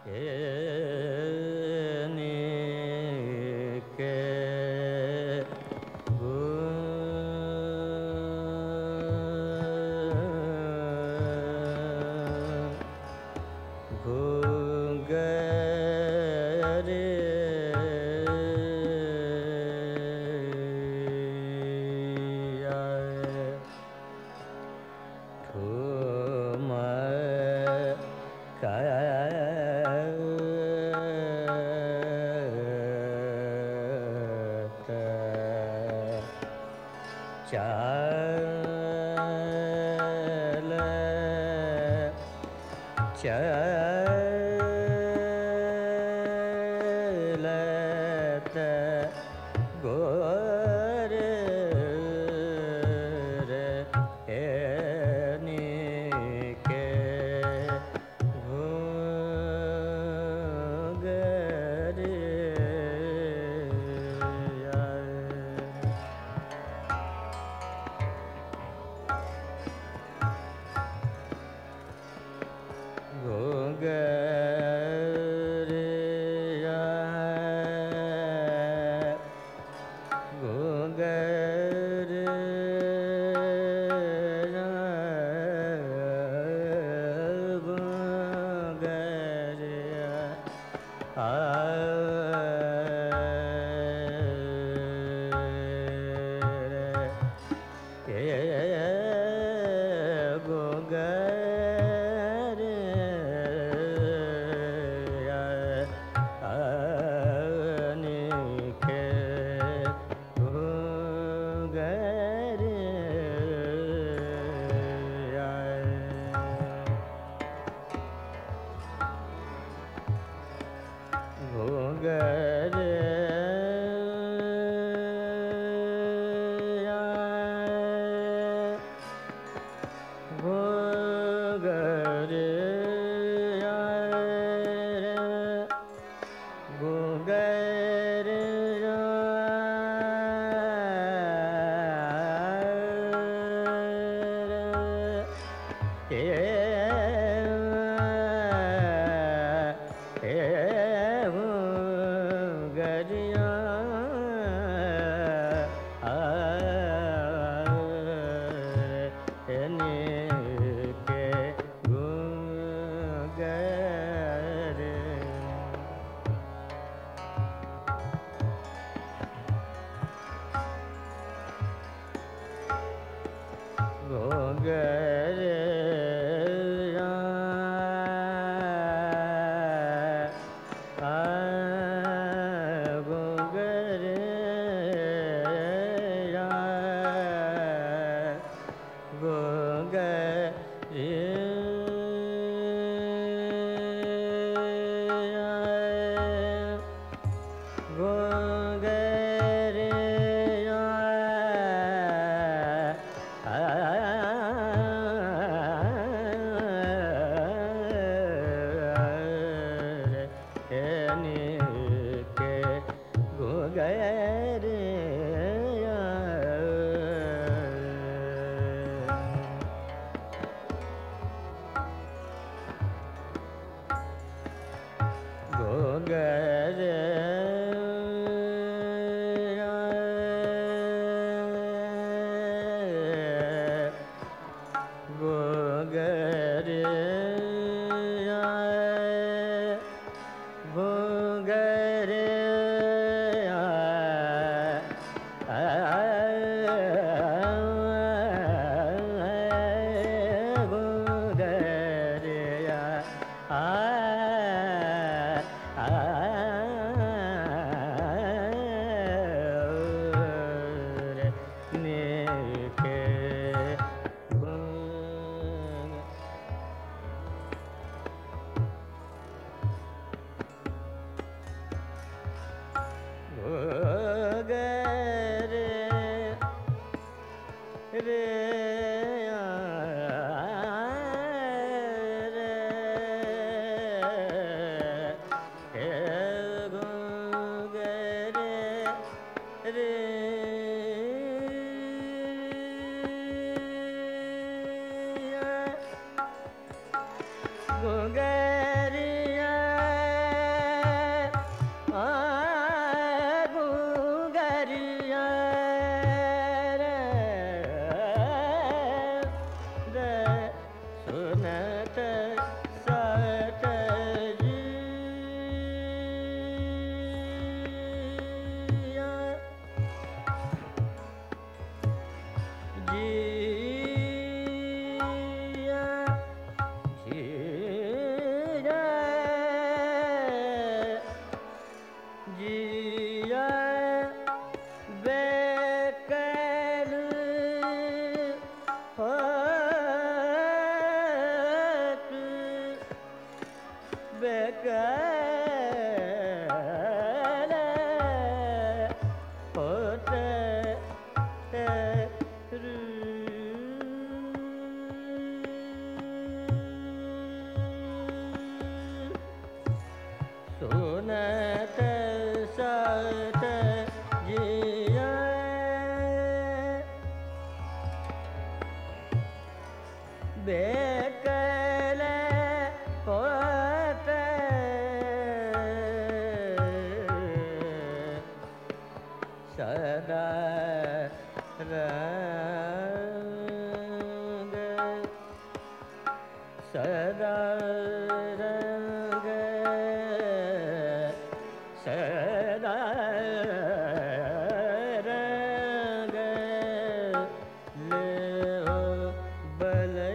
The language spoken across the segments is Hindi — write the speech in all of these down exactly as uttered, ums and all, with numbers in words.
re बेकले होते सुनत सत जिया बेकले होते सदा रंग सदा रंग सदा रंग ले बले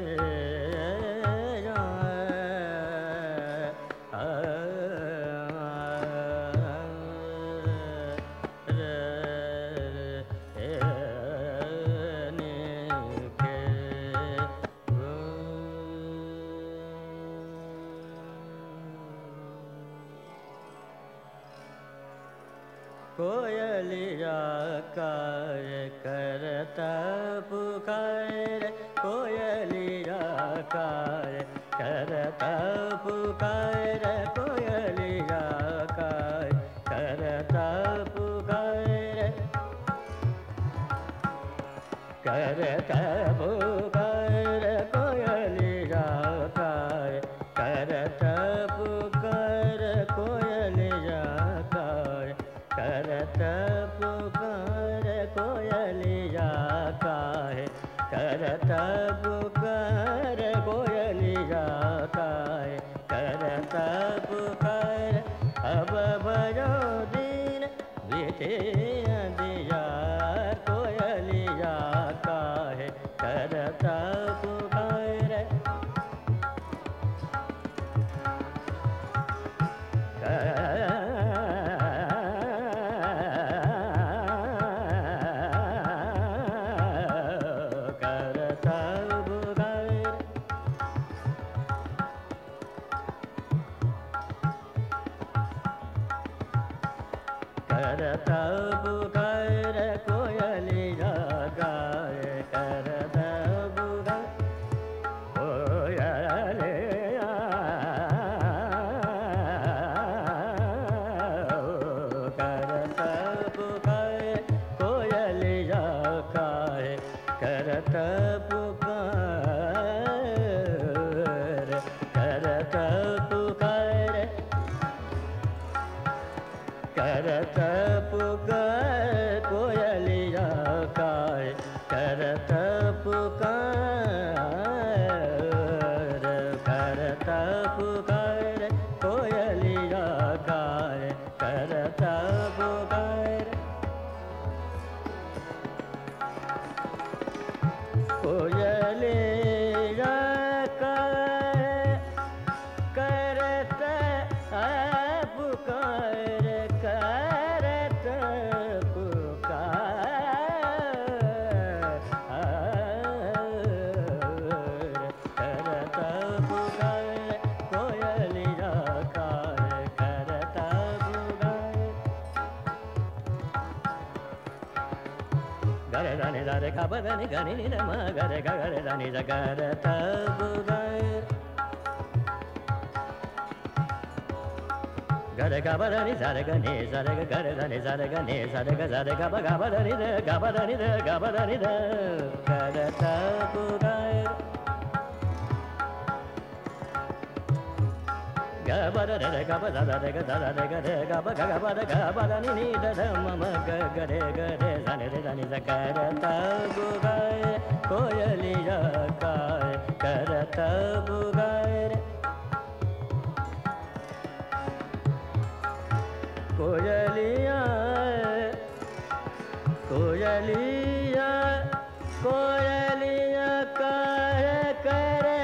कोयलिया काय करता पुकार कोयलिया काय करता पुकार कोयलिया काय करता पुकार करता पुकार कोयलिया काय करता पुकार कोयलिया काय करता पुकार कोयलिया काय करता पुकार कोयलिया काय करता पुकार अब भरो दिन बीते दिया कोयलिया काय करता पुकार करता पुकार कोयलिया काय करता पुकार कोयलिया करता पुकार कोयलिया काय करता पुकार करता पुकार करता पुकार कोयलिया काय करता पुकार करता पुकार कोयलिया काय करता पुकार कोयलिया काय करता पुकार करता पुकार करता पुकार कोयलिया काय करता पुकार गरे दानी दारे का बदनी गनी नि म गरे ग गरे दानी ज करता पुकार गरे ग बदनी सारे ग नि सारे ग गरे दानी सारे ग नि सारे ग सारे ग ब ग बदनी द ग बदनी द ग बदनी द करता पुकार ग बद रे ग ब द रे ग द रे ग रे ग ब ग ग ब द ग ब द नि नि द ध म म ग ग रे ग रे सा नि रे सा नि ज करता पुकार कोयलिया काय करता पुकार कोयलिया कोयलिया कोयलिया काय करे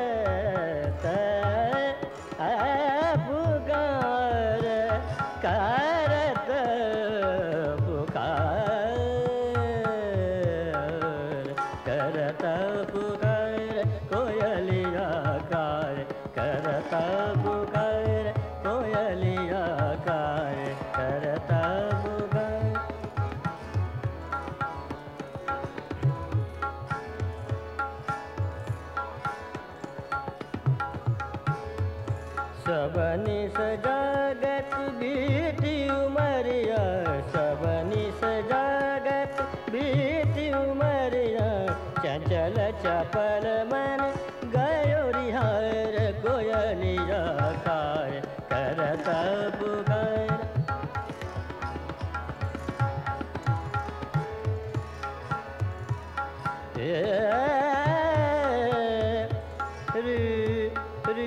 पुकार करत पुकार करता पुकार कोयलिया काय करता पुकार पुकार कोयलिया काय करता पुकार। सबनी सजागत बीती उमरिया, सबनी सजागत बीती उमरिया, चंचल चपल मन गयो रिहार कोयलिया काय करता पुकार। री री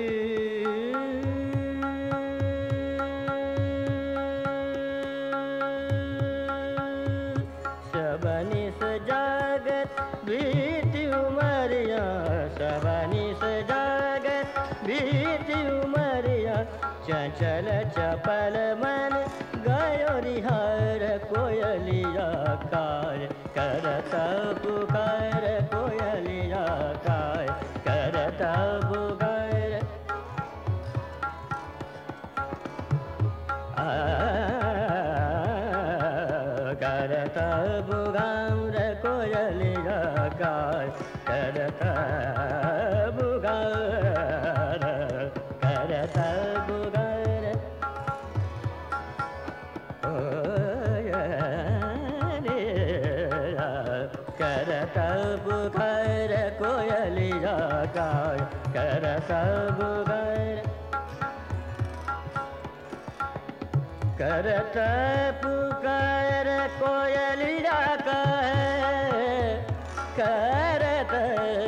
सबनी सजागत बीती उमरिया, सबनी सजागत बीती उमरिया, चंचल चपल मन गयो रिहार कोयलिया काय करता पुकार कोयलिया काय करता पुकार। आ करता पुकार कोयलिया काय करता पुकार करता पुकार। करता पुकार कोयलिया काय करता पुकार। करता पुकार कोयलिया काय करता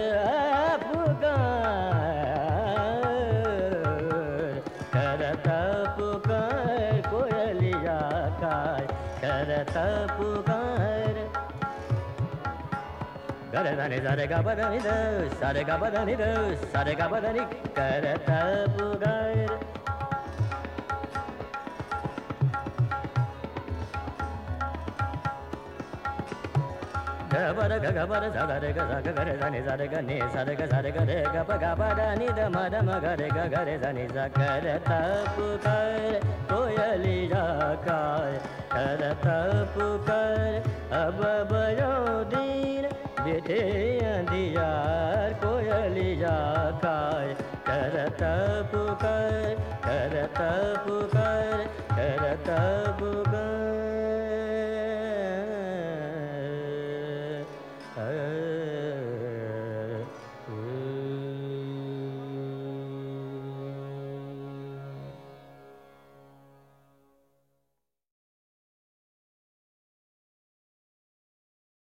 पुकार। करता पुकार कोयलिया काय करता पुकार। गरे धनि सारे गा प ध नि ध सारे गा प ध नि ध सारे गा प ध नि करता पुकार। ग प ध ग ग प ध सा ध रे ग सा ग ग रे ध नि सा रे ग नि सा रे ग सा रे ग रे ग प ग प ध नि ध म ध म ग रे ग ग रे ध नि सा करता पुकार कोयलिया काय करता पुकार। अब बयो दिन बेटे अंधियार कोयलिया काय करता पुकार करता पुकार करता पुकार।